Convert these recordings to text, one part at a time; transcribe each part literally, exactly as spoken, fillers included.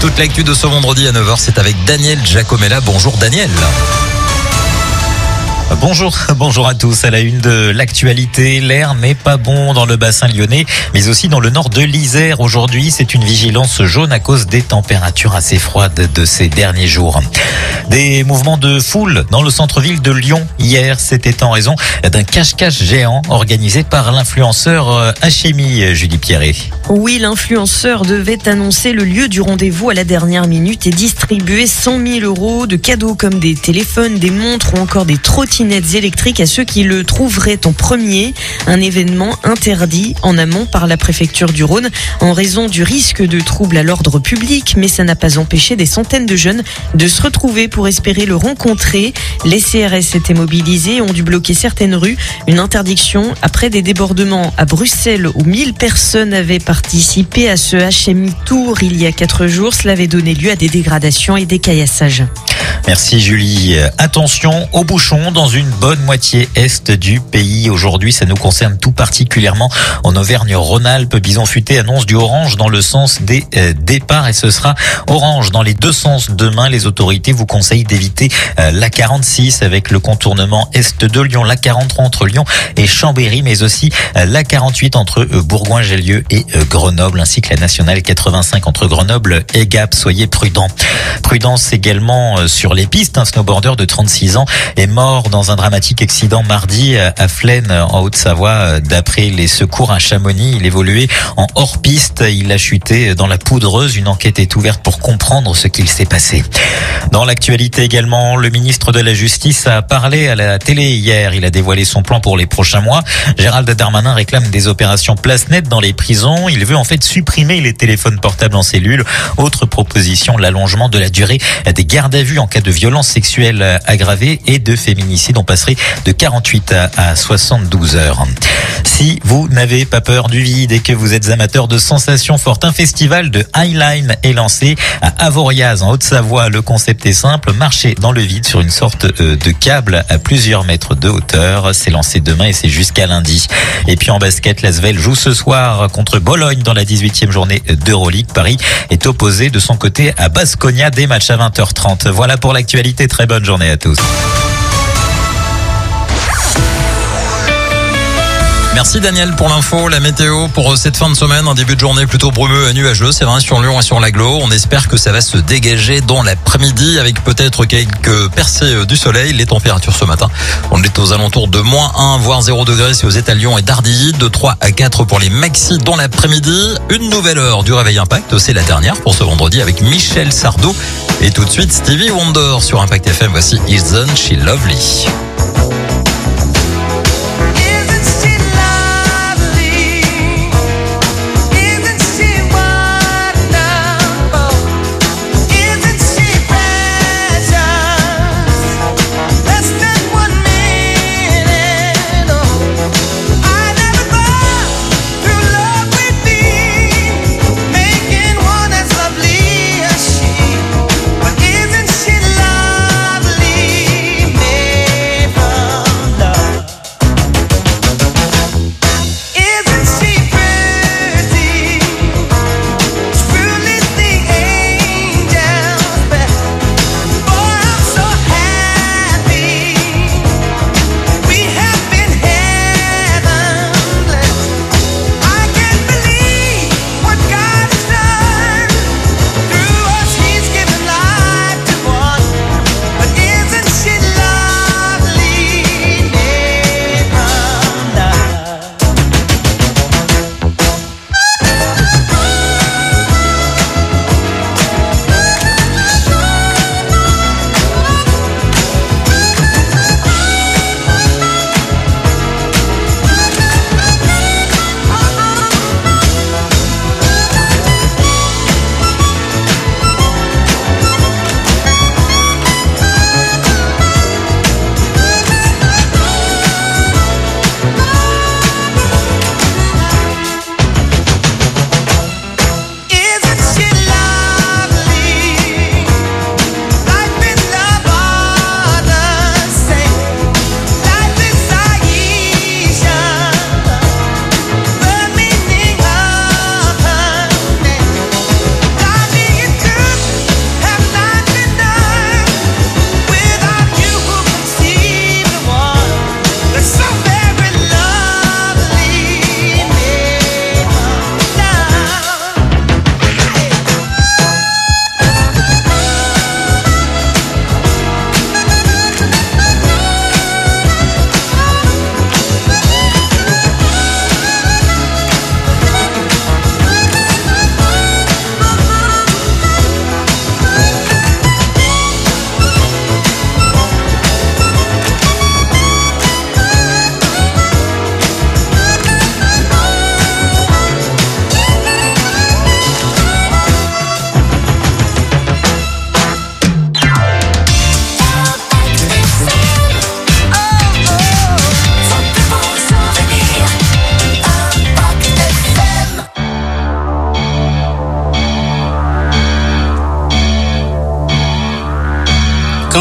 Toute l'actu de ce vendredi à neuf heures, c'est avec Daniel Giacomella. Bonjour Daniel. Bonjour, bonjour à tous. À la une de l'actualité, l'air n'est pas bon dans le bassin lyonnais, mais aussi dans le nord de l'Isère. Aujourd'hui, c'est une vigilance jaune à cause des températures assez froides de ces derniers jours. Des mouvements de foule dans le centre-ville de Lyon hier, c'était en raison d'un cache-cache géant organisé par l'influenceur Hachemi, Julie Pierret. Oui, l'influenceur devait annoncer le lieu du rendez-vous à la dernière minute et distribuer cent mille euros de cadeaux comme des téléphones, des montres ou encore des trottinettes électriques à ceux qui le trouveraient en premier. Un événement interdit en amont par la préfecture du Rhône en raison du risque de troubles à l'ordre public, mais ça n'a pas empêché des centaines de jeunes de se retrouver pour espérer le rencontrer. Les C R S étaient mobilisés et ont dû bloquer certaines rues. Une interdiction après des débordements à Bruxelles où mille personnes avaient participé à ce Hachemi Tour il y a quatre jours. Cela avait donné lieu à des dégradations et des caillassages. Merci Julie. Attention aux bouchons dans une bonne moitié est du pays. Aujourd'hui, ça nous concerne tout particulièrement en Auvergne-Rhône-Alpes. Bison Futé annonce du orange dans le sens des euh, départs et ce sera orange dans les deux sens demain. Les autorités vous conseillent d'éviter euh, l'A quarante-six avec le contournement est de Lyon, l'A quarante-trois entre Lyon et Chambéry, mais aussi euh, l'A quarante-huit entre euh, Bourgoin-Jallieu et euh, Grenoble, ainsi que la nationale quatre-vingt-cinq entre Grenoble et Gap. Soyez prudents. Prudence également euh, sur les pistes. Un snowboarder de trente-six ans est mort dans un dramatique accident mardi à Flaine en Haute-Savoie. D'après les secours à Chamonix, il évoluait en hors-piste. Il a chuté dans la poudreuse. Une enquête est ouverte pour comprendre ce qu'il s'est passé. Dans l'actualité également, le ministre de la Justice a parlé à la télé hier. Il a dévoilé son plan pour les prochains mois. Gérald Darmanin réclame des opérations place nette dans les prisons. Il veut en fait supprimer les téléphones portables en cellule. Autre proposition, l'allongement de la durée des gardes à vue en cas de violence sexuelle aggravée et de féminicide. On passerait de quarante-huit à soixante-douze heures. Si vous n'avez pas peur du vide et que vous êtes amateur de sensations fortes, un festival de Highline est lancé à Avoriaz en Haute-Savoie. Le concept est simple, marcher dans le vide sur une sorte de câble à plusieurs mètres de hauteur. C'est lancé demain et c'est jusqu'à lundi. Et puis en basket, l'Asvel joue ce soir contre Bologne dans la dix-huitième journée d'Euroleague. Paris est opposé de son côté à Baskonia, des matchs à vingt heures trente. Voilà pour l'actualité. Très bonne journée à tous. Merci Daniel pour l'info. La météo pour cette fin de semaine, un début de journée plutôt brumeux et nuageux, c'est vrai, sur Lyon et sur l'Aglo. On espère que ça va se dégager dans l'après-midi avec peut-être quelques percées du soleil. Les températures ce matin, on est aux alentours de moins un voire zéro degré si vous êtes à Lyon et Dardilly, de trois à quatre pour les maxis dans l'après-midi. Une nouvelle heure du Réveil Impact, c'est la dernière pour ce vendredi avec Michel Sardou. Et tout de suite Stevie Wonder sur Impact F M. Voici Isn't She Lovely.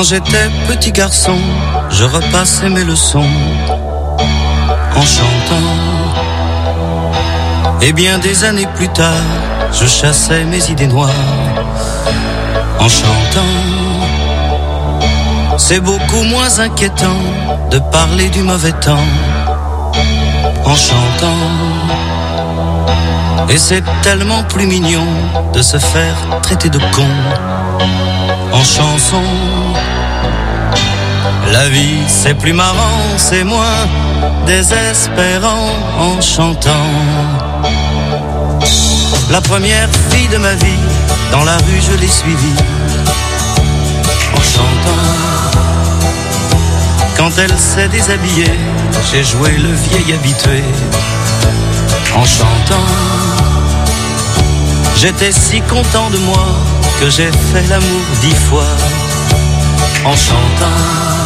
Quand j'étais petit garçon, je repassais mes leçons en chantant. Et bien des années plus tard, je chassais mes idées noires en chantant. C'est beaucoup moins inquiétant de parler du mauvais temps en chantant. Et c'est tellement plus mignon de se faire traiter de con en chanson. La vie c'est plus marrant, c'est moins désespérant en chantant. La première fille de ma vie, dans la rue je l'ai suivie en chantant. Quand elle s'est déshabillée, j'ai joué le vieil habitué en chantant. J'étais si content de moi que j'ai fait l'amour dix fois en chantant.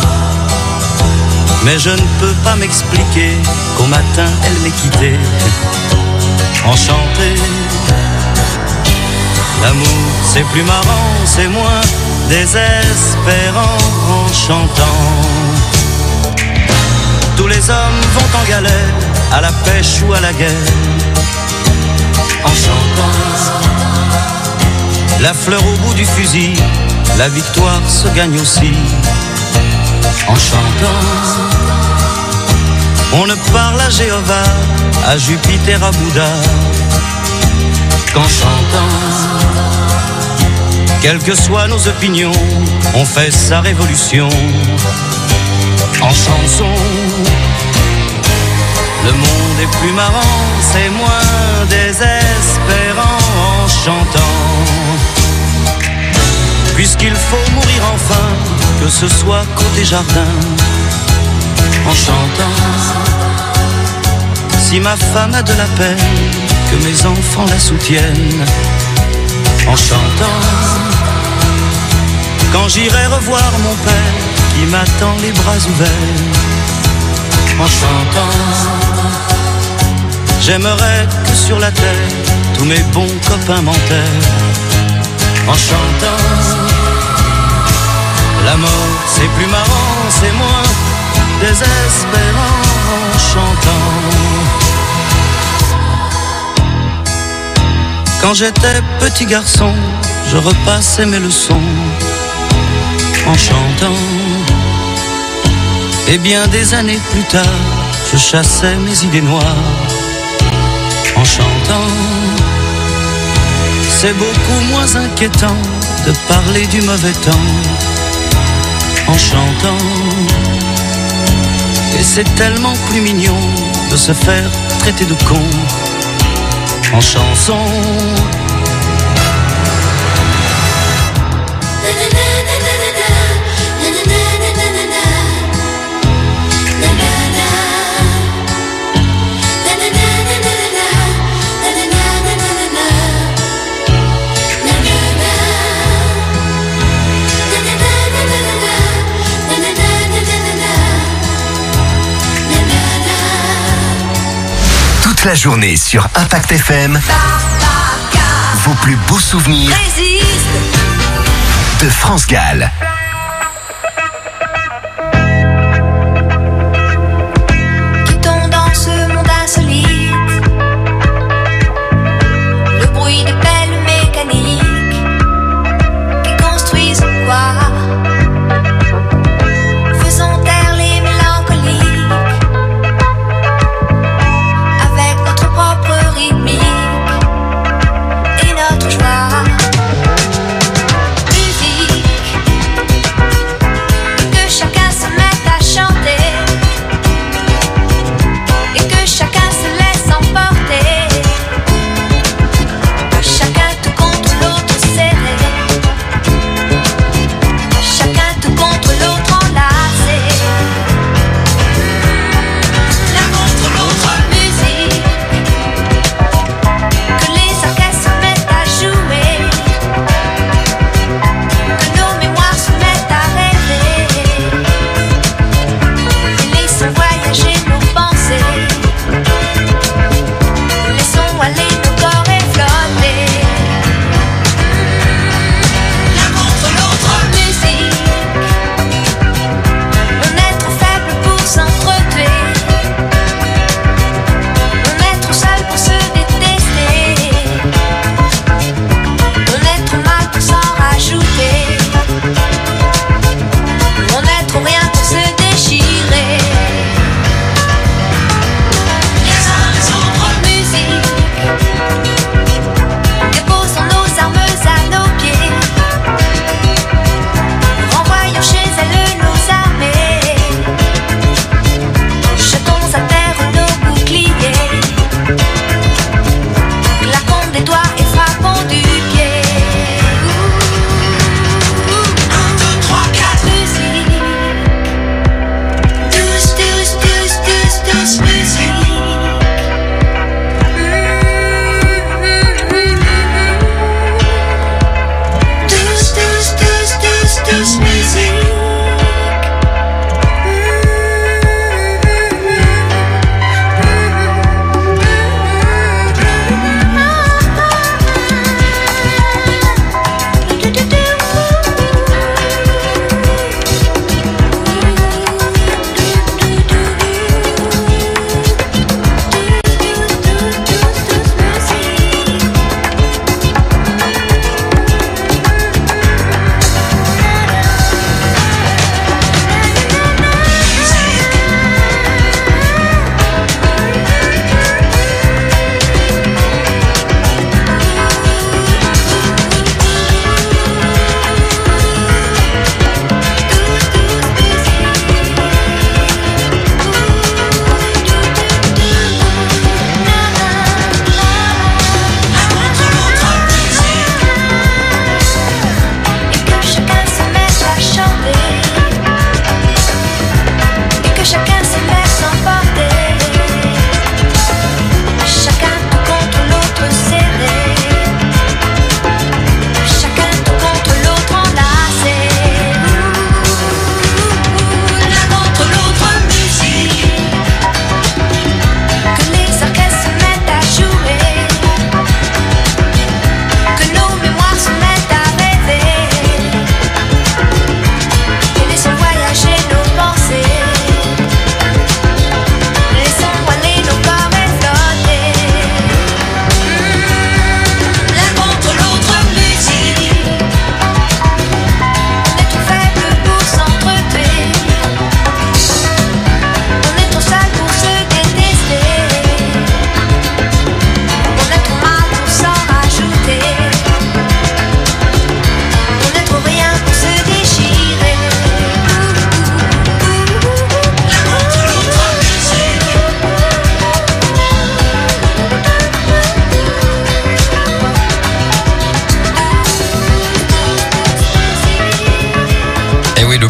Mais je ne peux pas m'expliquer qu'au matin elle m'ait quitté enchanté. L'amour c'est plus marrant, c'est moins désespérant en chantant. Tous les hommes vont en galère, à la pêche ou à la guerre en chantant. La fleur au bout du fusil, la victoire se gagne aussi en chantant. On ne parle à Jéhovah, à Jupiter, à Bouddha qu'en chantant. Quelles que soient nos opinions, on fait sa révolution en chanson. Le monde est plus marrant, c'est moins désespérant en chantant. Puisqu'il faut mourir enfin, que ce soit côté jardin en chantant. Si ma femme a de la peine, que mes enfants la soutiennent en chantant. Quand j'irai revoir mon père qui m'attend les bras ouverts en chantant. J'aimerais que sur la terre tous mes bons copains m'enterrent en chantant. La mort c'est plus marrant, c'est moins désespérant en chantant. Quand j'étais petit garçon, je repassais mes leçons en chantant. Et bien des années plus tard, je chassais mes idées noires en chantant. C'est beaucoup moins inquiétant de parler du mauvais temps en chantant. Et c'est tellement plus mignon de se faire traiter de con en chanson. La journée sur Impact F M, vos plus beaux souvenirs de France Gall. Quittons dans ce monde insolite le bruit des pelles mécaniques qui construisent quoi. Faisons taire les mélancoliques avec notre propre rythmique et notre joie. Musique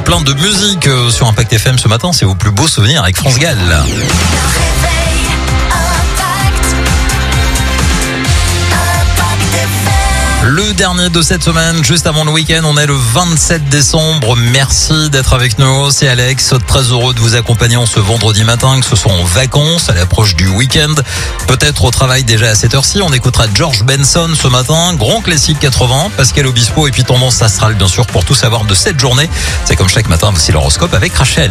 plein de musique euh, sur Impact F M ce matin. C'est vos plus beaux souvenirs avec France Gall. Le dernier de cette semaine, juste avant le week-end, on est le vingt-sept décembre. Merci d'être avec nous. C'est Alex, très heureux de vous accompagner en ce vendredi matin, que ce soit en vacances, à l'approche du week-end, peut-être au travail déjà à cette heure-ci. On écoutera George Benson ce matin, grand classique quatre-vingts, Pascal Obispo et puis Tendance Astrale bien sûr pour tout savoir de cette journée. C'est comme chaque matin, voici l'horoscope avec Rachel.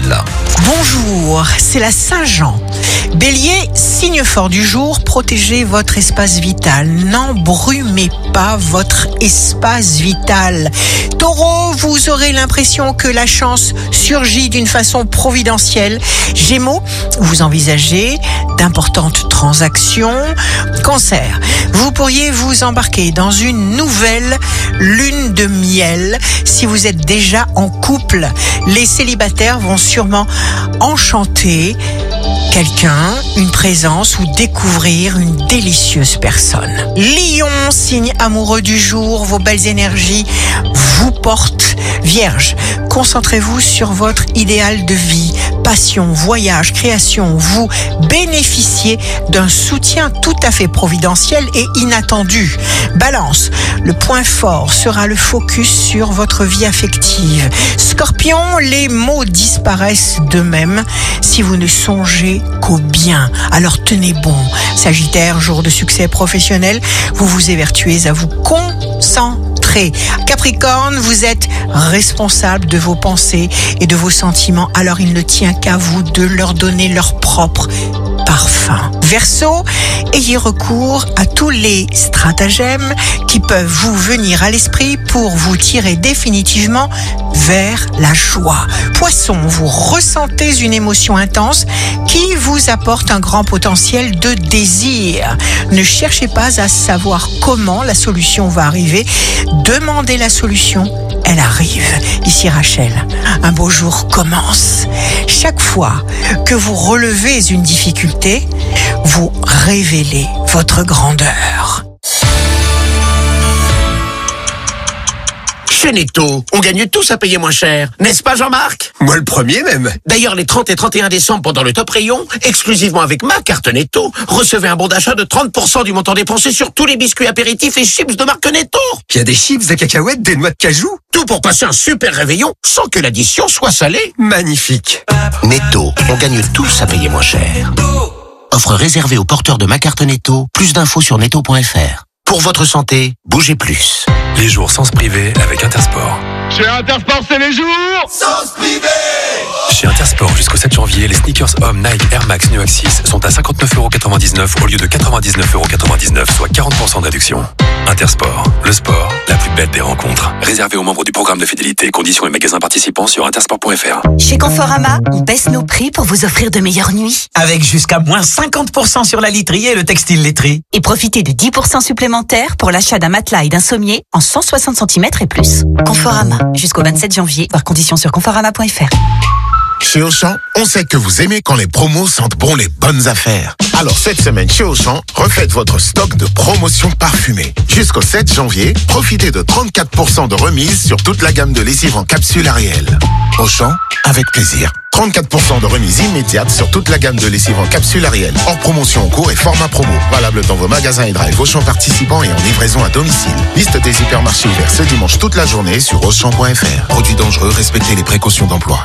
Bonjour, c'est la Saint-Jean. Bélier, signe fort du jour, protégez votre espace vital. N'embrumez pas votre espace vital. Taureau, vous aurez l'impression que la chance surgit d'une façon providentielle. Gémeaux, vous envisagez d'importantes transactions. Cancer, vous pourriez vous embarquer dans une nouvelle lune de miel si vous êtes déjà en couple. Les célibataires vont sûrement enchanter quelqu'un, une présence ou découvrir une délicieuse personne. Lion, signe amoureux du jour, vos belles énergies vous portent. Vierge, concentrez-vous sur votre idéal de vie, passion, voyage, création. Vous bénéficiez d'un soutien tout à fait providentiel et inattendu. Balance, le point fort sera le focus sur votre vie affective. Scorpion, les mots disparaissent d'eux-mêmes si vous ne songez qu'au bien. Alors tenez bon. Sagittaire, jour de succès professionnel, vous vous évertuez à vous concentrer. Capricorne, vous êtes responsable de vos pensées et de vos sentiments, alors il ne tient qu'à vous de leur donner leur propre parfum. Verseau, ayez recours à tous les stratagèmes qui peuvent vous venir à l'esprit pour vous tirer définitivement vers la joie. Poisson, vous ressentez une émotion intense qui vous apporte un grand potentiel de désir. Ne cherchez pas à savoir comment la solution va arriver. Demandez la solution, elle arrive. Ici Rachel, un beau jour commence. Chaque fois que vous relevez une difficulté, vous révélez votre grandeur. Chez Netto, on gagne tous à payer moins cher, n'est-ce pas Jean-Marc? Moi le premier même. D'ailleurs, les trente et trente et un décembre pendant le Top Rayon, exclusivement avec ma carte Netto, recevez un bon d'achat de trente pour cent du montant dépensé sur tous les biscuits apéritifs et chips de marque Netto. Il y a des chips, des cacahuètes, des noix de cajou. Tout pour passer un super réveillon sans que l'addition soit salée. Magnifique. Netto, on gagne tous à payer moins cher. Offre réservée aux porteurs de ma carte Netto. Plus d'infos sur netto point f r. Pour votre santé, bougez plus. Les jours sans se priver avec Intersport. Chez Intersport, c'est les jours sans se priver. Chez Intersport, jusqu'au sept janvier, les sneakers hommes Nike Air Max New Axis sont à cinquante-neuf euros quatre-vingt-dix-neuf au lieu de quatre-vingt-dix-neuf euros quatre-vingt-dix-neuf, soit quarante pour cent de réduction. Intersport, le sport, la plus belle des rencontres. Réservé aux membres du programme de fidélité, conditions et magasins participants sur intersport point f r. Chez Conforama, on baisse nos prix pour vous offrir de meilleures nuits. Avec jusqu'à moins cinquante pour cent sur la literie et le textile laiterie. Et profitez de dix pour cent supplémentaires pour l'achat d'un matelas et d'un sommier en cent soixante centimètres et plus. Conforama, jusqu'au vingt-sept janvier, voir conditions sur conforama point f r. Chez Auchan, on sait que vous aimez quand les promos sentent bon les bonnes affaires. Alors cette semaine chez Auchan, refaites votre stock de promotions parfumées. Jusqu'au sept janvier, profitez de trente-quatre pour cent de remise sur toute la gamme de lessive en capsule Ariel. Auchan, avec plaisir. trente-quatre pour cent de remise immédiate sur toute la gamme de lessive en capsule Ariel. Hors promotion en cours et format promo. Valable dans vos magasins et drive Auchan participants et en livraison à domicile. Liste des hypermarchés ouverts ce dimanche toute la journée sur auchan point f r. Produits dangereux, respectez les précautions d'emploi.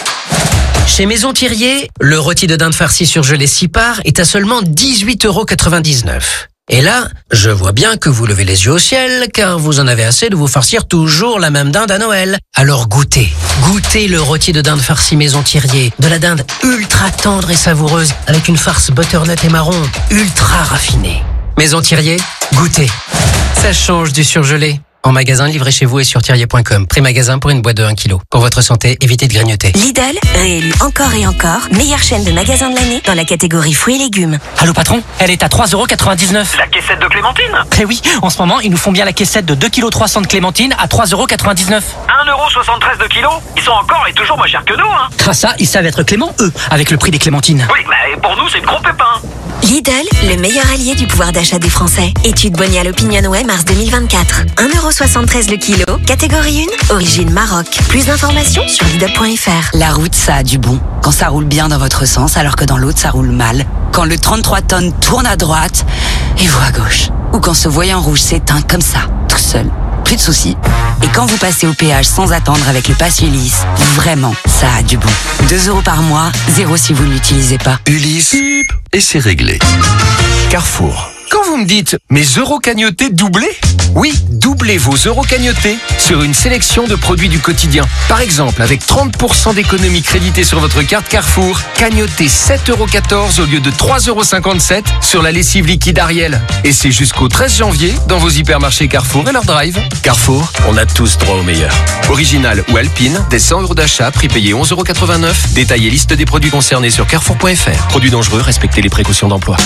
Chez Maison Thirier, le rôti de dinde farci surgelé six parts est à seulement dix-huit euros quatre-vingt-dix-neuf. Et là, je vois bien que vous levez les yeux au ciel, car vous en avez assez de vous farcir toujours la même dinde à Noël. Alors goûtez, goûtez le rôti de dinde farci Maison Thirier, de la dinde ultra tendre et savoureuse, avec une farce butternut et marron, ultra raffinée. Maison Thirier, goûtez. Ça change du surgelé. En magasin, livré chez vous et sur thirier point com. Prix magasin pour une boîte de un kilo. Pour votre santé, évitez de grignoter. Lidl, réélu encore et encore, meilleure chaîne de magasins de l'année dans la catégorie fruits et légumes. Allô patron, elle est à trois euros quatre-vingt-dix-neuf. La caissette de clémentine? Eh oui, en ce moment, ils nous font bien la caissette de deux kilos trois cents de clémentine à trois euros quatre-vingt-dix-neuf. un euro soixante-treize de kilo? Ils sont encore et toujours moins chers que nous, hein. Ah ça, ils savent être clément, eux, avec le prix des clémentines. Oui, mais pour nous, c'est le gros pépin. Lidl, le meilleur allié du pouvoir d'achat des Français. Étude Bonial Opinionway mars deux mille vingt-quatre. un euro soixante-treize le kilo, catégorie un, origine Maroc. Plus d'informations sur Lidl point F R. La route, ça a du bon. Quand ça roule bien dans votre sens, alors que dans l'autre, ça roule mal. Quand le trente-trois tonnes tourne à droite et vous à gauche. Ou quand ce voyant rouge s'éteint comme ça, tout seul. Plus de soucis. Et quand vous passez au péage sans attendre avec le pass Ulysse, vraiment, ça a du bon. deux euros par mois, zéro si vous ne l'utilisez pas. Ulysse, et c'est réglé. Carrefour. Quand vous me dites mes euros cagnotés doublés, oui, doublez vos euros cagnotés sur une sélection de produits du quotidien. Par exemple, avec trente pour cent d'économie créditée sur votre carte Carrefour, cagnotez sept euros quatorze au lieu de trois euros cinquante-sept sur la lessive liquide Ariel. Et c'est jusqu'au treize janvier dans vos hypermarchés Carrefour et leur drive. Carrefour, on a tous droit au meilleur. Original ou Alpine, des cent euros d'achat, prix payé onze euros quatre-vingt-neuf. Détaillez liste des produits concernés sur carrefour point F R. Produits dangereux, respectez les précautions d'emploi.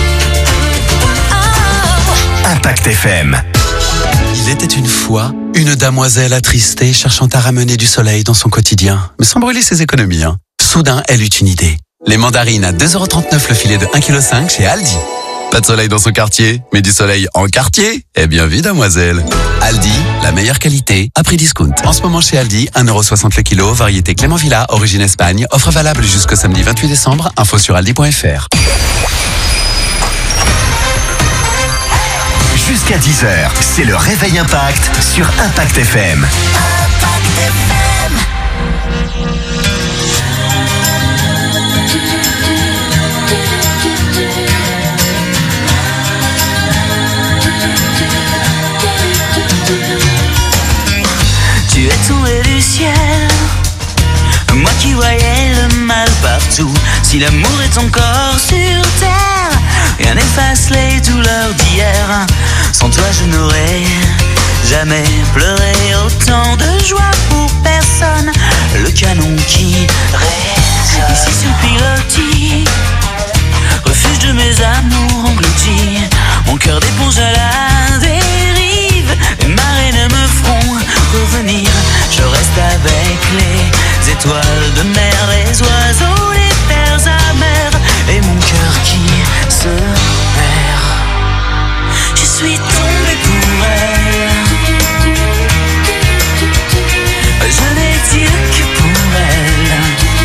Impact F M. Il était une fois une damoiselle attristée cherchant à ramener du soleil dans son quotidien, mais sans brûler ses économies. Hein. Soudain, elle eut une idée. Les mandarines à deux euros trente-neuf le filet de un virgule cinq kilos chez Aldi. Pas de soleil dans son quartier, mais du soleil en quartier. Eh bien oui, damoiselle. Aldi, la meilleure qualité, à prix discount. En ce moment chez Aldi, un euro soixante le kilo, variété Clément Villa, origine Espagne. Offre valable jusqu'au samedi vingt-huit décembre. Info sur aldi point F R. Jusqu'à dix heures, c'est le Réveil Impact sur Impact F M. Impact F M. Tu es tombé du ciel, moi qui voyais le mal partout. Si l'amour est encore sur terre, rien n'efface les douleurs d'hier. Sans toi je n'aurais jamais pleuré. Autant de joie pour personne. Le canon qui résonne. Ici sur le pilotis, refuge de mes amours engloutis. Mon cœur d'éponge à la dérive. Les marées ne me feront revenir. Je reste avec les étoiles de mer, les oiseaux, les terres amères. Et mon cœur qui se perd. Je suis tombé pour elle. Je n'ai Dieu que pour elle.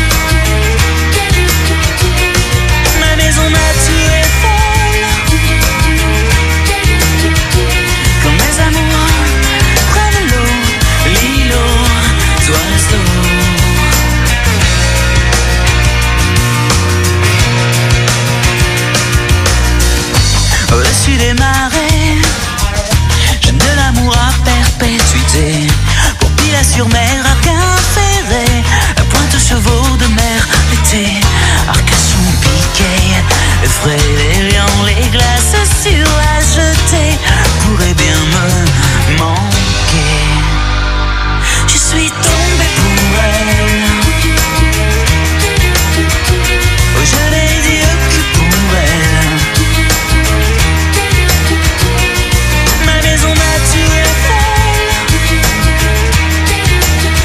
Ma maison m'a tué folle. Quand mes amours prennent l'eau, l'îlot d'oiseaux. Au-dessus des marées, jeune de l'amour à perpétuité. Pour Pilat-sur-Mer, Arc-en-Ferré, à Pointe-aux-Chevaux de mer, l'été. Arcachon, Piquet, effraie les lions, les glaces sur la jetée pourraient bien me manquer. Je suis tombé pour elle. Oh, je n'ai Dieu que pour elle. Ma maison m'a tué folle.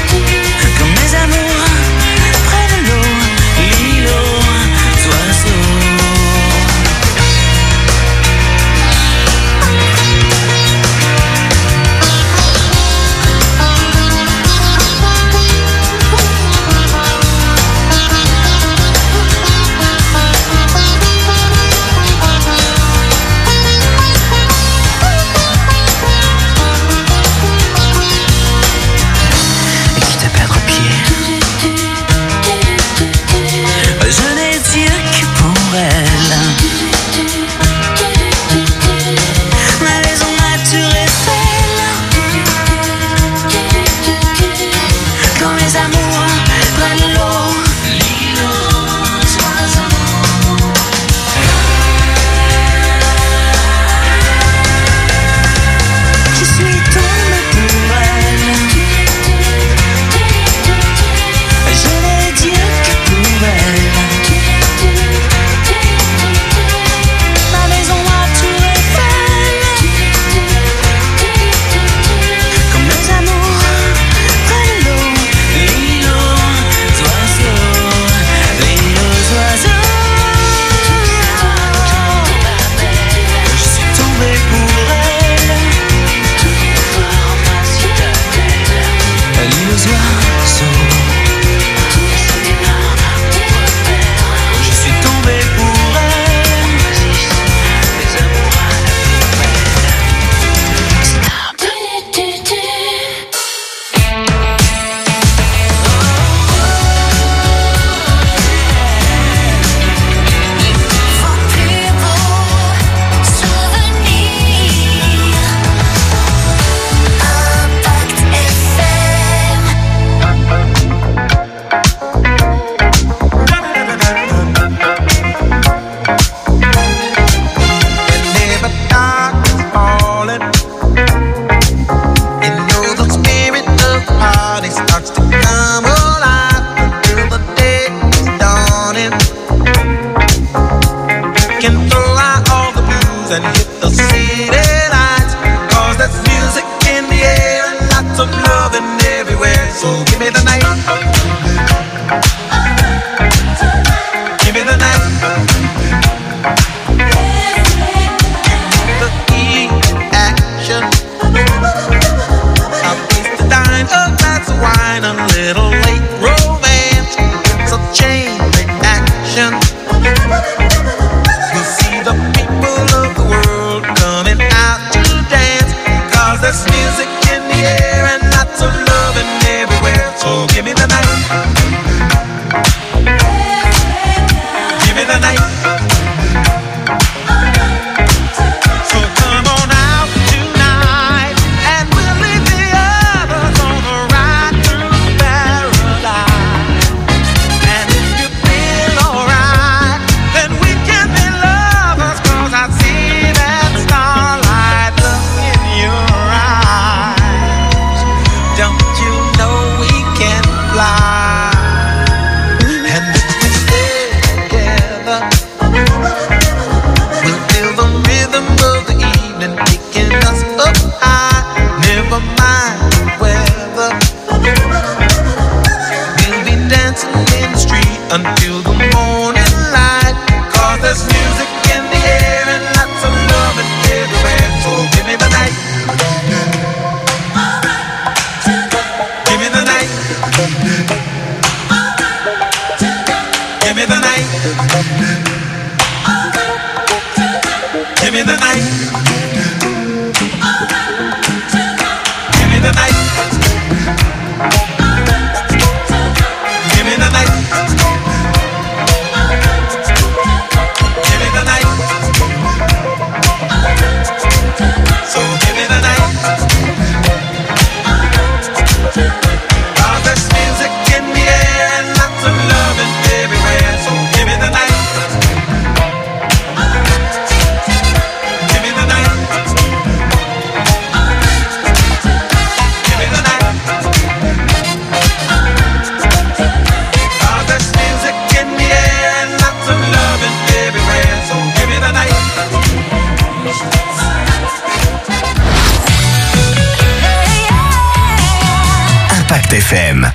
Impact F M.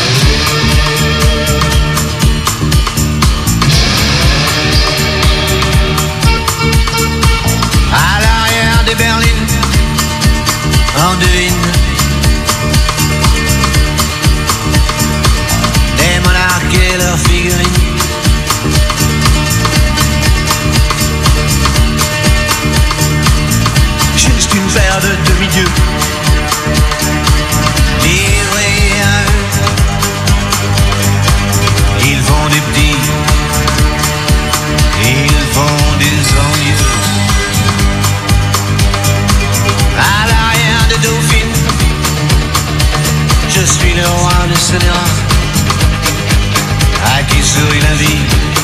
À l'arrière des berlines, en devine des monarques et leurs figurines. Juste une paire de demi-dieux livrés à eux. Ils font des petits, ils font des envieux. À l'arrière de Dauphine, je suis le roi de Sénéra, à qui sourit la vie.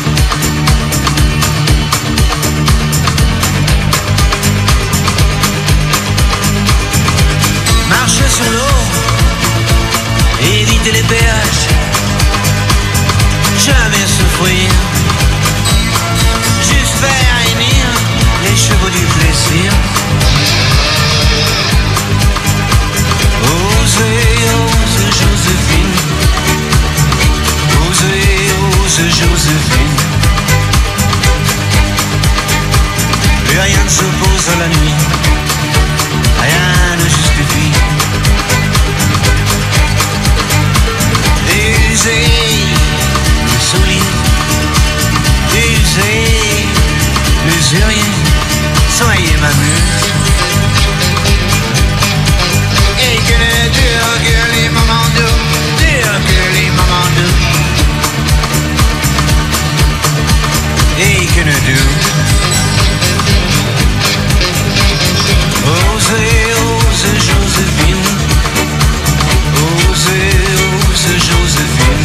Marcher sur l'eau, éviter les péages, jamais souffrir, juste faire émir les chevaux du plaisir. Osez, ose Joséphine, osez, ose Joséphine. Plus rien ne s'oppose à la nuit, rien ne justifie. Usez le soulier, usez l'usurier, soyez ma muse. Et que le dur que les moments doux, dur que les moments doux. Et que le doux. Osez, ose Joséphine, osez, ose Joséphine.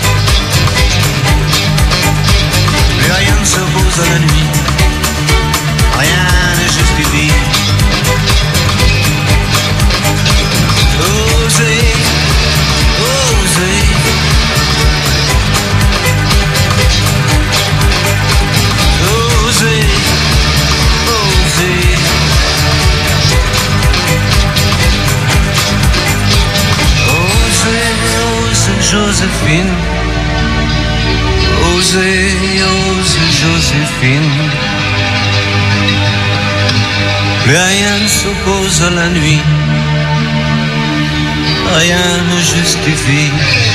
Plus rien ne s'oppose à la nuit, rien ne justifie. Osez, osez. Osez, osez. Joséphine, osez, ose Joséphine. Plus rien ne s'oppose à la nuit, rien ne justifie.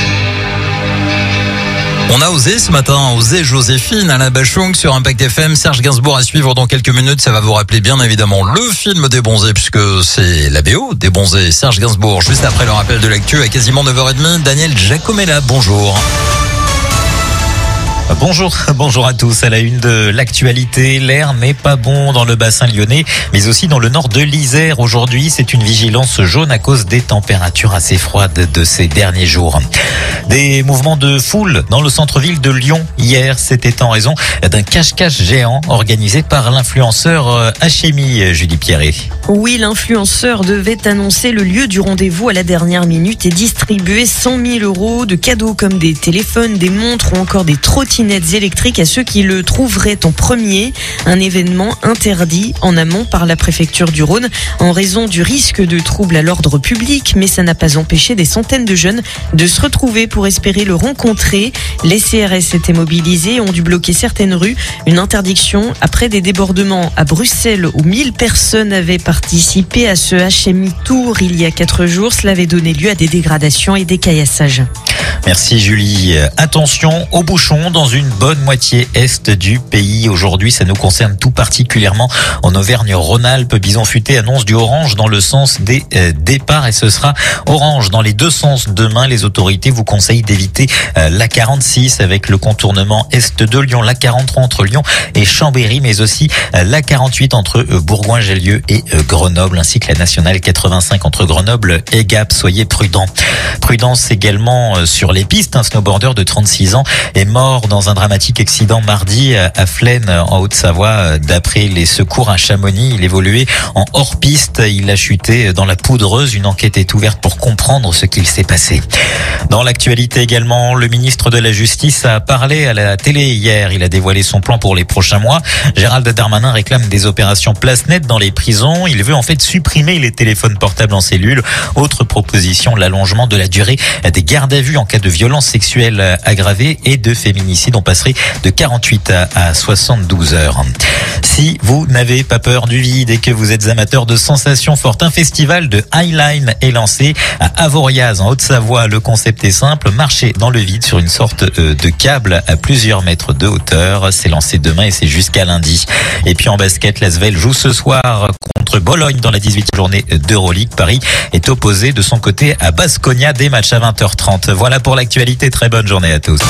On a osé ce matin, osé Joséphine, Alain Bachung sur Impact F M, Serge Gainsbourg à suivre dans quelques minutes. Ça va vous rappeler bien évidemment le film des Bonzés, puisque c'est la B O des Bonzés. Serge Gainsbourg, juste après le rappel de l'actu à quasiment neuf heures trente. Daniel Giacomella, bonjour. Bonjour, bonjour à tous. À la une de l'actualité, l'air n'est pas bon dans le bassin lyonnais, mais aussi dans le nord de l'Isère. Aujourd'hui, c'est une vigilance jaune à cause des températures assez froides de ces derniers jours. Des mouvements de foule dans le centre-ville de Lyon hier, c'était en raison d'un cache-cache géant organisé par l'influenceur H M I, Julie Pierret. Oui, l'influenceur devait annoncer le lieu du rendez-vous à la dernière minute et distribuer cent mille euros de cadeaux comme des téléphones, des montres ou encore des trottinettes électriques à ceux qui le trouveraient en premier. Un événement interdit en amont par la préfecture du Rhône en raison du risque de troubles à l'ordre public, mais ça n'a pas empêché des centaines de jeunes de se retrouver pour espérer le rencontrer. Les C R S étaient mobilisés et ont dû bloquer certaines rues. Une interdiction après des débordements à Bruxelles où mille personnes avaient participé à ce H M I Tour il y a quatre jours. Cela avait donné lieu à des dégradations et des caillassages. Merci Julie. Attention aux bouchons dans une bonne moitié est du pays. Aujourd'hui, ça nous concerne tout particulièrement en Auvergne-Rhône-Alpes. Bison Futé annonce du orange dans le sens des euh, départs et ce sera orange dans les deux sens demain. Les autorités vous conseillent d'éviter euh, l'A quarante-six avec le contournement est de Lyon, l'A quarante-trois entre Lyon et Chambéry, mais aussi euh, l'A quarante-huit entre euh, Bourgoin-Jallieu et euh, Grenoble, ainsi que la nationale quatre-vingt-cinq entre Grenoble et Gap. Soyez prudents. Prudence également euh, sur les pistes. Un snowboarder de trente-six ans est mort dans un dramatique accident mardi à Flaine, en Haute-Savoie. D'après les secours à Chamonix, il évoluait en hors-piste. Il a chuté dans la poudreuse. Une enquête est ouverte pour comprendre ce qu'il s'est passé. Dans l'actualité également, le ministre de la Justice a parlé à la télé hier. Il a dévoilé son plan pour les prochains mois. Gérald Darmanin réclame des opérations place nette dans les prisons. Il veut en fait supprimer les téléphones portables en cellule. Autre proposition, l'allongement de la durée des gardes à vue en cas de violence sexuelle aggravée et de féminicide. On passerait de quarante-huit à soixante-douze heures. Si vous n'avez pas peur du vide et que vous êtes amateur de sensations fortes, un festival de Highline est lancé à Avoriaz en Haute-Savoie. Le concept est simple, marcher dans le vide sur une sorte de câble à plusieurs mètres de hauteur. C'est lancé demain et c'est jusqu'à lundi. Et puis en basket, l'Asvel joue ce soir contre Bologne dans la dix-huitième journée d'Euroleague. Paris est opposé de son côté à Baskonia, des matchs à vingt heures trente. Voilà pour l'actualité. Très bonne journée à tous.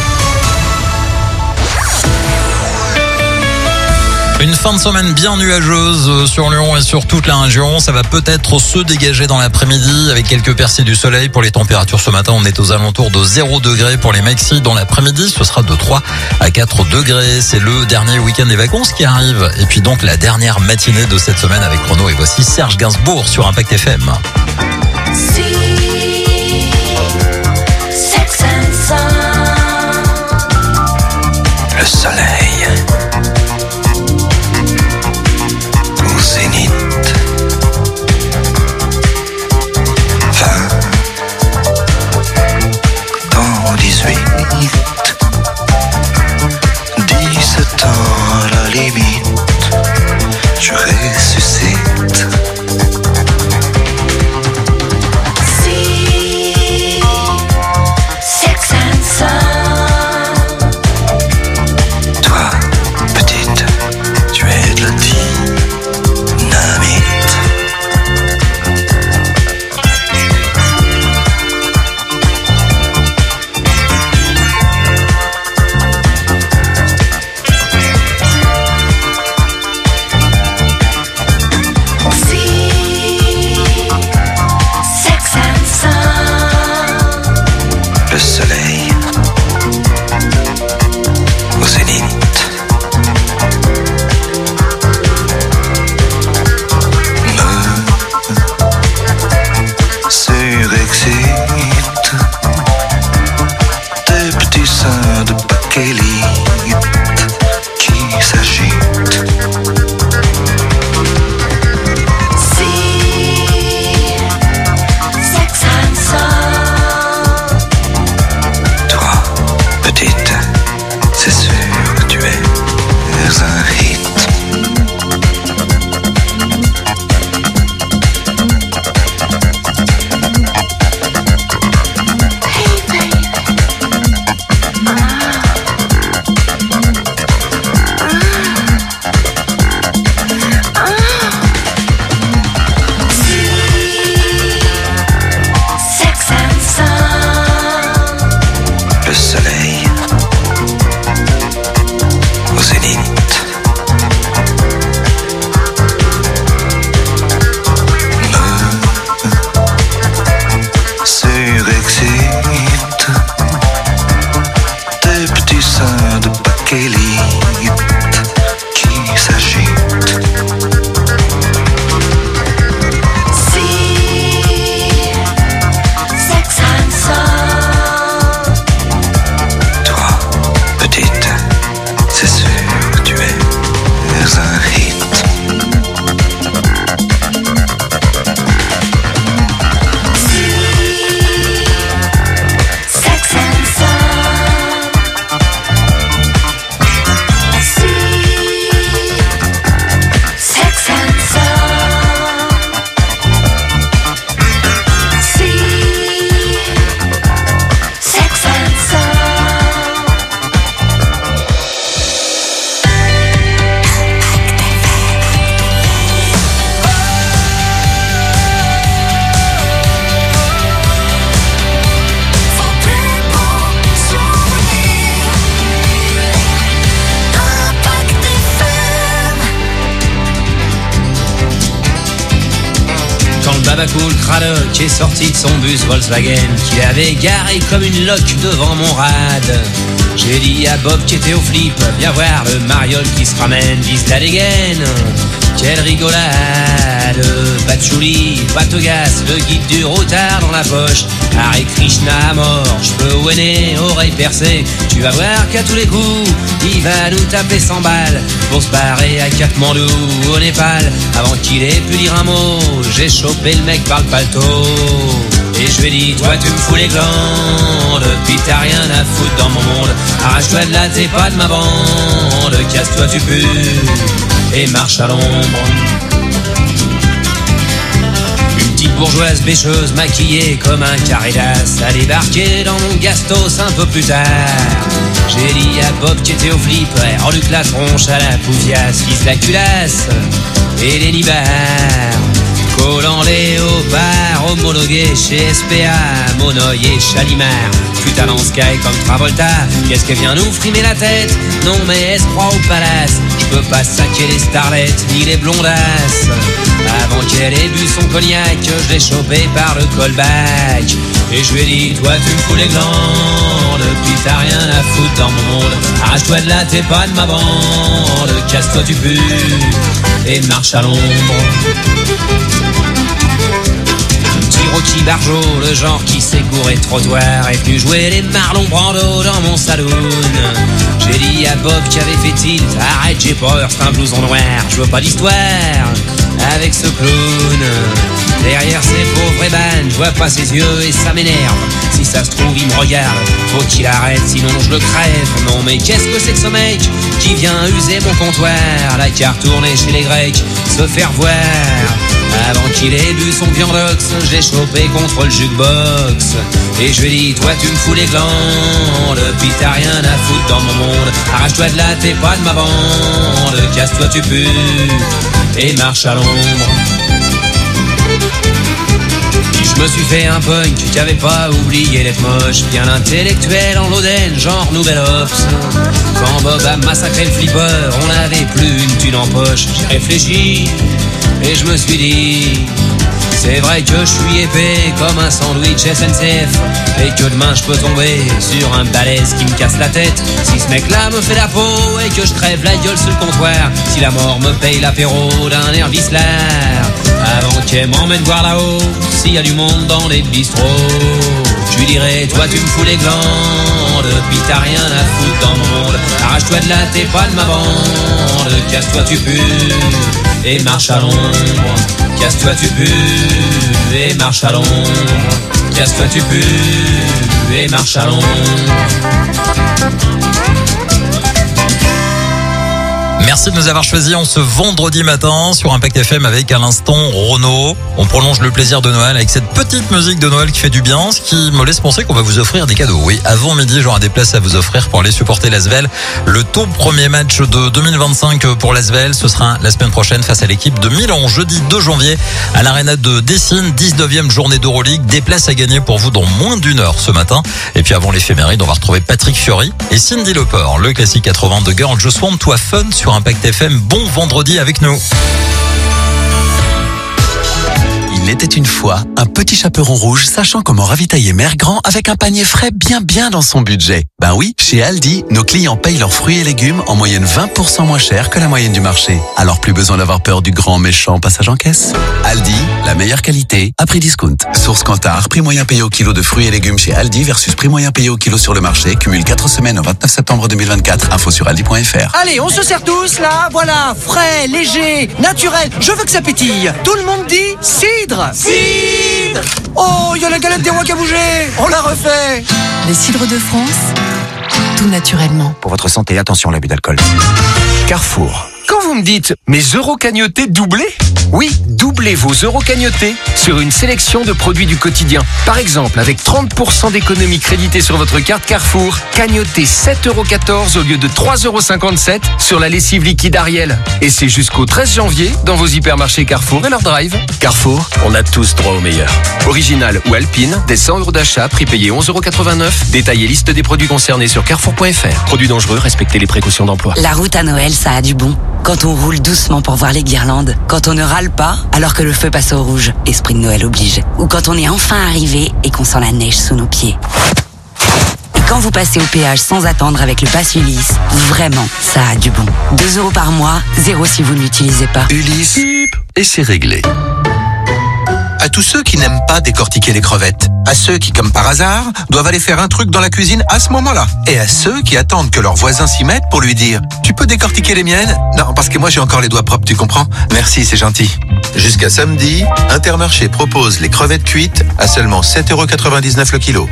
Une fin de semaine bien nuageuse sur Lyon et sur toute la région. Ça va peut-être se dégager dans l'après-midi avec quelques percées du soleil. Pour les températures ce matin, on est aux alentours de zéro degré pour les maxis. Dans l'après-midi, ce sera de trois à quatre degrés. C'est le dernier week-end des vacances qui arrive. Et puis donc la dernière matinée de cette semaine avec Renaud. Et voici Serge Gainsbourg sur Impact F M. Si, Sex and Sun. Le soleil. dix-sept ans à la limite, je ressuscite. Si, Sex and Sun. Toi, Bakou, le Cradoc, est sorti de son bus Volkswagen qu'il avait garé comme une loque devant mon rad. J'ai dit à Bob qui était au flip, viens voir le mariole qui se ramène, vise la dégaine. Quelle rigolade, patchouli, patogas, le guide du routard dans la poche. Hare Krishna à mort, j'peux ouéner, oreille percée. Tu vas voir qu'à tous les coups, il va nous taper cent balles pour se barrer à Katmandou au Népal. Avant qu'il ait pu dire un mot, j'ai chopé le mec par le paletot. Et je lui ai dit, toi tu me fous les glandes, puis t'as rien à foutre dans mon monde. Arrache-toi de là, t'es pas de ma bande, casse-toi tu pues et marche à l'ombre. Une petite bourgeoise bêcheuse maquillée comme un carré d'as a débarqué dans mon gastos un peu plus tard. J'ai dit à Bob qui était au flip, hors du la tronche à la poufiasse, fils de la culasse et les nibards. Collant léopard, homologué chez S P A, Monoï et Chalimard. Putain dans Sky comme Travolta, qu'est-ce qu'elle vient nous frimer la tête? Non mais elle se croit au palace, je peux pas saquer les starlettes ni les blondasses. Avant qu'elle ait bu son cognac, je l'ai chopé par le callback. Et je lui ai dit, toi tu me fous les glandes, puis t'as rien à foutre dans mon monde. Arrache-toi de là, t'es pas de ma bande, casse-toi tu pues et marche à l'ombre. Rocky Barjo, le genre qui s'est gouré de trottoir, est venu jouer les Marlon Brando dans mon saloon. J'ai dit à Bob qui avait fait tilt, arrête j'ai peur, c'est un blouson noir, je veux pas d'histoire avec ce clown. Derrière ces pauvres ébanes, je vois pas ses yeux et ça m'énerve. Si ça se trouve il me regarde, faut qu'il arrête sinon je le crève. Non mais qu'est-ce que c'est que ce mec qui vient user mon comptoir? La carte tournée chez les Grecs, se faire voir. Avant qu'il ait bu son viandox, je l'ai chopé contre le jukebox. Et je lui ai dit, toi tu me fous les glandes, puis t'as rien à foutre dans mon monde. Arrache-toi de là, t'es pas de ma bande, casse-toi tu pues et marche à l'ombre. Je me suis fait un punk qui avait pas oublié d'être moche, bien intellectuel en l'Oden, genre Nouvel Ops. Quand Bob a massacré le flipper, on n'avait plus une thune en poche. J'ai réfléchi et je me suis dit, c'est vrai que je suis épais comme un sandwich S N C F, et que demain je peux tomber sur un balèze qui me casse la tête. Si ce mec là me fait la peau et que je crève la gueule sur le comptoir, si la mort me paye l'apéro d'un air vicelard, avant qu'elle m'emmène voir là-haut s'il y a du monde dans les bistrots, je lui dirai, toi tu me fous les glandes, puis t'as rien à foutre dans mon monde. Arrache-toi de là, t'es pas de ma bande, casse-toi tu pues et marche à l'ombre. Casse-toi tu pues et marche à l'ombre. Casse-toi tu pues et marche à l'ombre. Merci de nous avoir choisis en ce vendredi matin sur Impact F M avec à l'instant Renaud. On prolonge le plaisir de Noël avec cette petite musique de Noël qui fait du bien, ce qui me laisse penser qu'on va vous offrir des cadeaux. Oui, avant midi, j'aurai des places à vous offrir pour aller supporter l'Asvel. Le tout premier match de deux mille vingt-cinq pour l'Asvel, ce sera la semaine prochaine face à l'équipe de Milan, jeudi deux janvier à l'Arena de Dessine, dix-neuvième journée d'Euroleague. Des places à gagner pour vous dans moins d'une heure ce matin. Et puis avant l'éphéméride, on va retrouver Patrick Fiori et Cyndi Lauper, le classique quatre-vingts de Girl Just Want to Have Fun sur Impact F M. Bon vendredi avec nous. Il était une fois un petit chaperon rouge sachant comment ravitailler Mère Grand avec un panier frais bien bien dans son budget. Ben oui, chez Aldi, nos clients payent leurs fruits et légumes en moyenne vingt pour cent moins cher que la moyenne du marché. Alors plus besoin d'avoir peur du grand méchant passage en caisse. Aldi, la meilleure qualité à prix discount. Source Kantar, prix moyen payé au kilo de fruits et légumes chez Aldi versus prix moyen payé au kilo sur le marché. Cumule quatre semaines au vingt-neuf septembre deux mille vingt-quatre. Info sur aldi point f r. Allez, on se sert tous là, voilà, frais, léger, naturel. Je veux que ça pétille. Tout le monde dit cidre. Cidre. Oh, il y a la galette des rois qui a bougé. On la refait. Les cidres de France, tout naturellement. Pour votre santé, attention à l'abus d'alcool. Carrefour. Quand vous me dites mes euros cagnotés doublés, oui, doublez vos euros cagnotés sur une sélection de produits du quotidien. Par exemple, avec trente pour cent d'économie créditée sur votre carte Carrefour, cagnotez sept euros quatorze au lieu de trois euros cinquante-sept sur la lessive liquide Ariel. Et c'est jusqu'au treize janvier dans vos hypermarchés Carrefour et leur drive. Carrefour, on a tous droit au meilleur. Original ou Alpine, des cent euros d'achat, prix payé onze euros quatre-vingt-neuf. Détaillez liste des produits concernés sur carrefour point f r. Produits dangereux, respectez les précautions d'emploi. La route à Noël, ça a du bon. Quand on roule doucement pour voir les guirlandes. Quand on ne râle pas alors que le feu passe au rouge. Esprit de Noël oblige. Ou quand on est enfin arrivé et qu'on sent la neige sous nos pieds. Et quand vous passez au péage sans attendre avec le pass Ulysse, vraiment, ça a du bon. deux euros par mois, zéro si vous ne l'utilisez pas. Ulysse, et c'est réglé. À tous ceux qui n'aiment pas décortiquer les crevettes, à ceux qui, comme par hasard, doivent aller faire un truc dans la cuisine à ce moment-là, et à ceux qui attendent que leurs voisins s'y mettent pour lui dire « Tu peux décortiquer les miennes ?» Non, parce que moi j'ai encore les doigts propres, tu comprends ? Merci, c'est gentil. Jusqu'à samedi, Intermarché propose les crevettes cuites à seulement sept euros quatre-vingt-dix-neuf le kilo.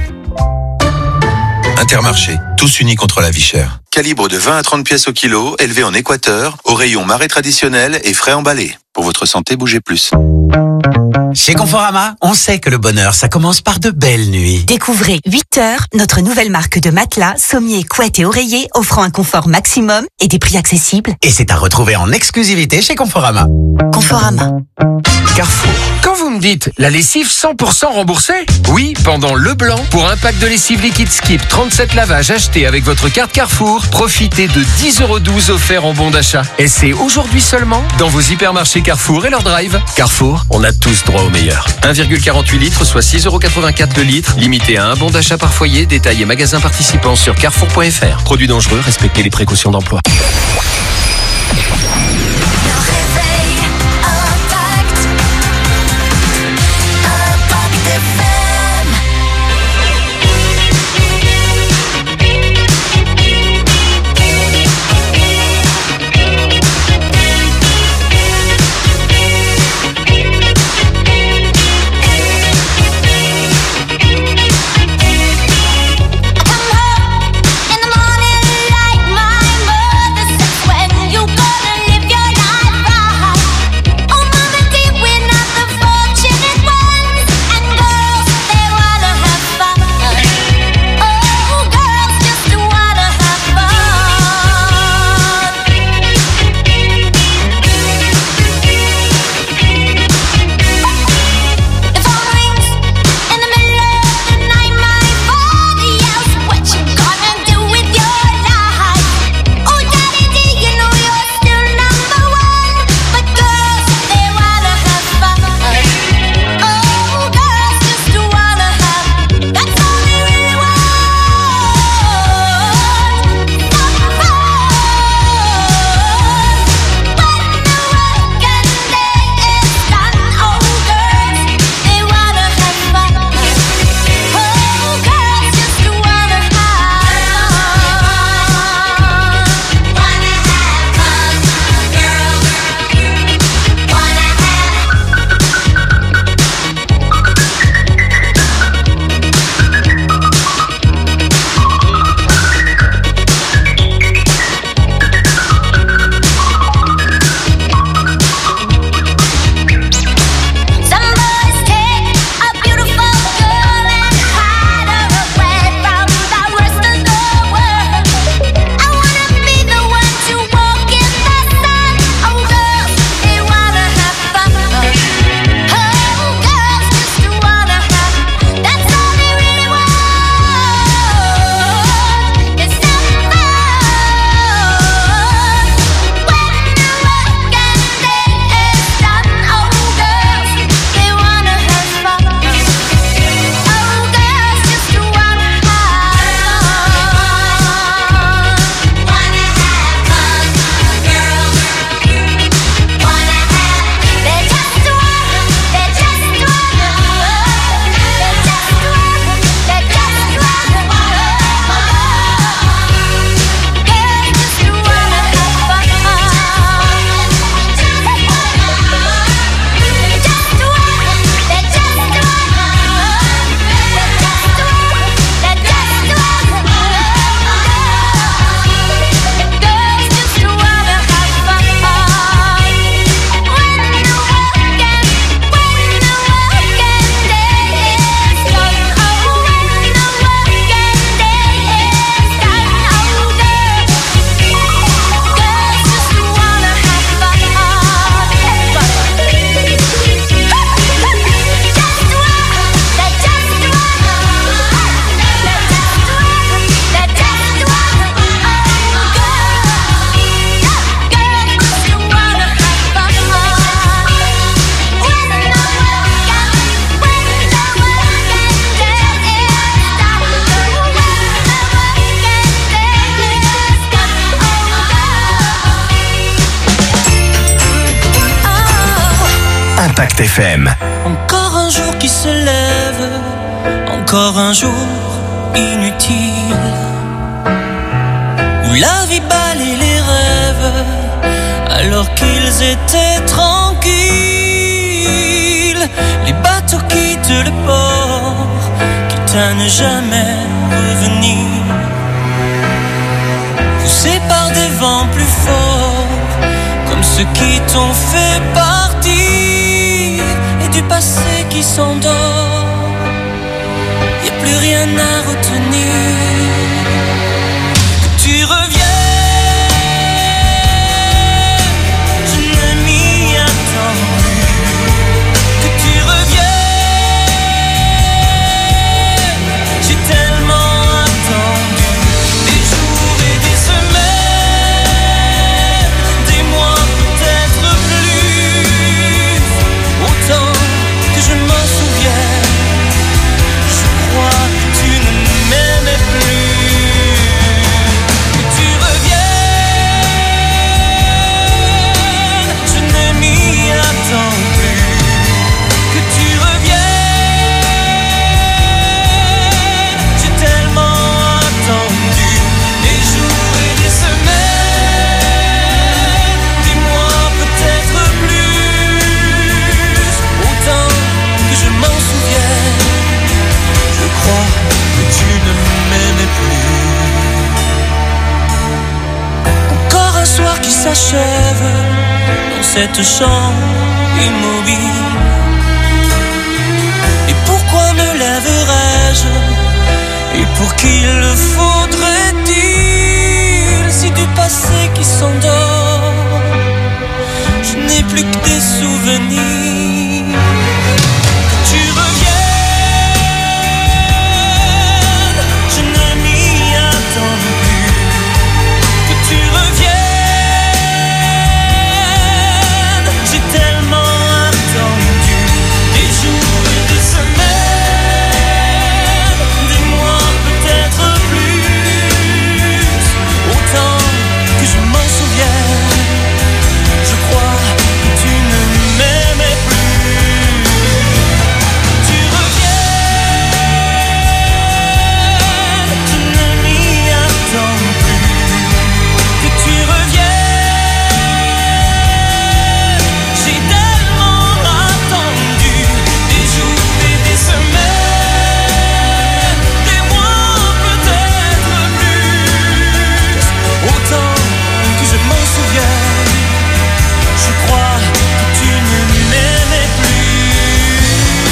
Intermarché, tous unis contre la vie chère. Calibre de vingt à trente pièces au kilo, élevé en Équateur, au rayon marais traditionnel et frais emballés. Pour votre santé, bougez plus. Chez Conforama, on sait que le bonheur, ça commence par de belles nuits. Découvrez huit heures, notre nouvelle marque de matelas, sommiers, couettes et oreillers offrant un confort maximum et des prix accessibles. Et c'est à retrouver en exclusivité chez Conforama. Conforama. Carrefour. Quand vous me dites la lessive cent pour cent remboursée, oui, pendant le blanc, pour un pack de lessive liquide Skip trente-sept lavages acheté avec votre carte Carrefour, profitez de dix euros douze offerts en bon d'achat. Et c'est aujourd'hui seulement dans vos hypermarchés Carrefour et leur drive. Carrefour, on a tous droit au meilleur. un virgule quarante-huit litres, soit six euros quatre-vingt-quatre le litre, limité à un bon d'achat par foyer, détail et magasin participant sur carrefour point f r. Produits dangereux, respectez les précautions d'emploi. In the morning, like my mother said, when you gonna live your Impact F M. Encore un jour qui se lève, encore un jour inutile, où la vie balaye les rêves alors qu'ils étaient tranquilles. Les bateaux quittent le port, quitte à ne jamais revenir, poussés par des vents plus forts, comme ceux qui t'ont fait partir, et du passé qui s'endort, y a plus rien à retenir. Que tu reviennes, je ne m'y attends plus. Que tu reviennes, j'ai tellement attendu des jours et des semaines, des mois peut-être plus, autant que je m'en souviens. Je crois que tu ne m'aimais plus. Que tu reviennes, je ne m'y attends plus. Que tu reviennes, j'ai tellement attendu des jours et des semaines, des mois peut-être plus, autant que je m'en souviens. Je crois que tu ne m'aimais plus. Encore un soir qui s'achève dans cette chambre immobile. Et pourquoi me lèverais-je? Et pour qui le faudrait-il? Si du passé qui s'endort, je n'ai plus que des souvenirs. Que tu reviennes, je ne m'y attends plus. Que tu reviennes, j'ai tellement attendu des jours et des semaines, des mois peut-être plus, autant que je m'en souviens. Je crois que tu ne m'aimais plus. Tu reviennes, je ne m'y attends plus. Que tu reviennes, j'ai tellement attendu des jours et des semaines, des mois peut-être plus, autant que je m'en souviens. Je crois que tu ne m'aimais plus.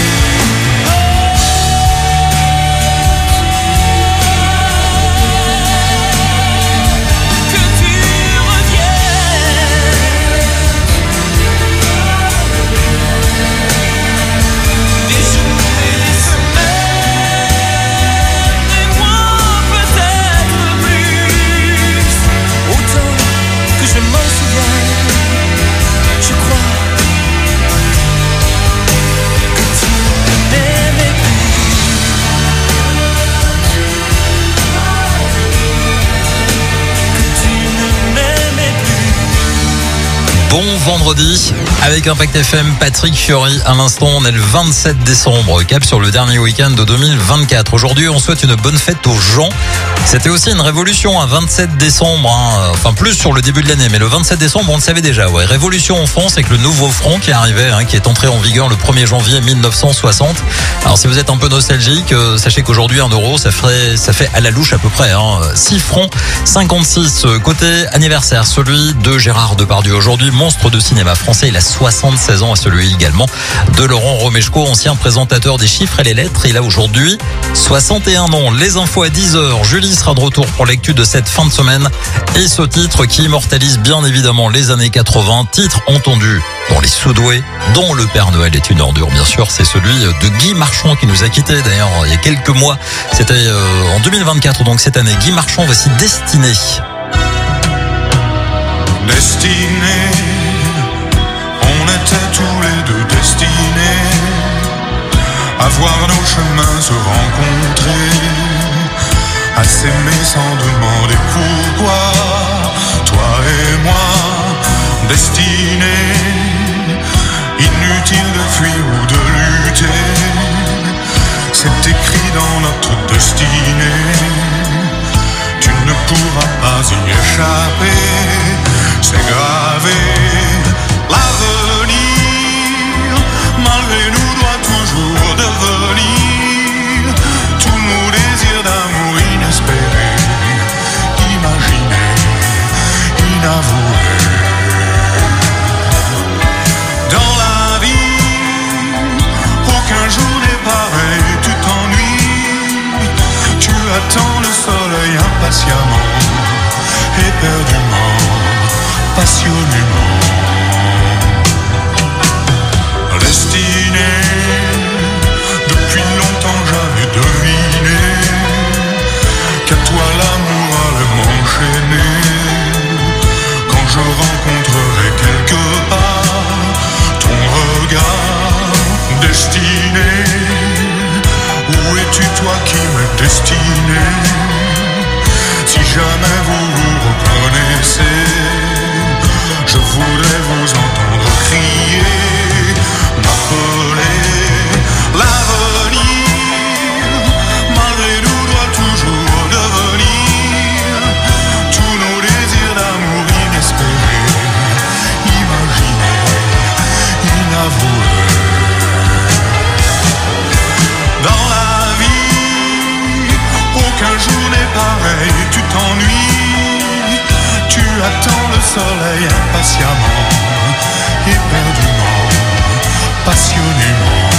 Que tu reviennes, des jours et des semaines, des mois peut-être plus, autant que je m'en souviens. Je crois que tu ne m'aimais plus. Que tu ne m'aimais plus. Bon vendredi avec Impact F M, Patrick Fiori. À l'instant, on est le vingt-sept décembre, cap sur le dernier week-end de deux mille vingt-quatre. Aujourd'hui, on souhaite une bonne fête aux gens. C'était aussi une révolution, un vingt-sept décembre, hein. Enfin plus sur le début de l'année, mais le vingt-sept décembre, on le savait déjà. Ouais, révolution en France avec le nouveau franc qui arrivait, hein, qui est entré en vigueur le premier janvier mille neuf cent soixante. Alors si vous êtes un peu nostalgique, euh, sachez qu'aujourd'hui un euro, ça ferait, ça fait à la louche à peu près, hein, six francs cinquante-six. Côté anniversaire, celui de Gérard Depardieu. Aujourd'hui, monstre de cinéma français, il a soixante-seize ans, et celui également de Laurent Romeshko, ancien présentateur des chiffres et les lettres. Il a aujourd'hui soixante et un ans. Les infos à dix heures. Julie sera de retour pour l'actu de cette fin de semaine. Et ce titre qui immortalise bien évidemment les années quatre-vingts. Titre entendu dans les Sudoués, dont le Père Noël est une ordure, bien sûr. C'est celui de Guy Marchand qui nous a quittés d'ailleurs il y a quelques mois. C'était euh, en deux mille vingt-quatre, donc cette année. Guy Marchand, voici Destiné. Destiné, on était tous les deux destinés à voir nos chemins se rencontrer, à s'aimer sans demander pourquoi. Toi et moi, destinés, inutile de fuir ou de lutter. C'est écrit dans notre destinée. Tu ne pourras pas y échapper. C'est gravé. L'avenir, malgré nous, doit toujours devenir tous nos désirs d'amour inespérés, imaginés, inavoués. Dans la vie, aucun jour n'est pareil. Tu t'ennuies, tu attends le soleil impatiemment, éperdument, passionnément. Destiné, depuis longtemps j'avais deviné qu'à toi l'amour allait m'enchaîner. Quand je rencontrerai quelque part ton regard destiné, où es-tu toi qui m'es destiné? Si jamais vous vous reconnaissez, je voudrais vous entendre crier, m'appeler. L'avenir, malgré nous, doit toujours devenir tous nos désirs d'amour inespérés, imaginés, inavoués. Dans la vie, aucun jour n'est pareil. Tu t'ennuies, tu attends le soleil impatiemment, éperdument, passionnément.